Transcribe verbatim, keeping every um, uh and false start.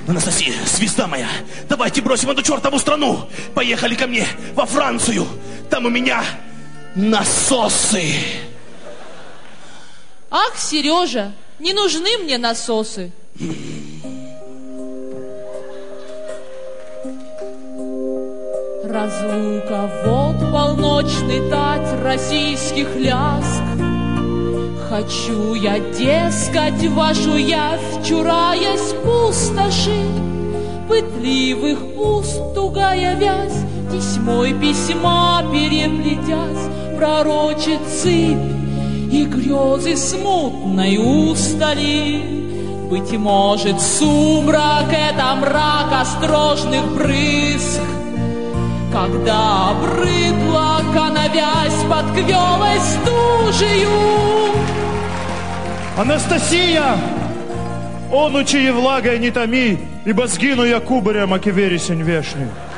Анастасия, звезда моя, давайте бросим эту чертову страну. Поехали ко мне во Францию. Там у меня насосы. Ах, Сережа, не нужны мне насосы. Разлука, вот полночный тать российских ляск. Хочу я, дескать, вашу явь, чураясь пустоши, пытливых уст тугая вязь, тесьмой письма переплетясь, пророчит сыпь и грезы смутной устали. Быть может, сумрак — это мрак острожных брызг, когда обрыдла коновязь под квелой стужею. Анастасия, онучи и влагой не томи, ибо сгину я кубарем, аки вересень вешний.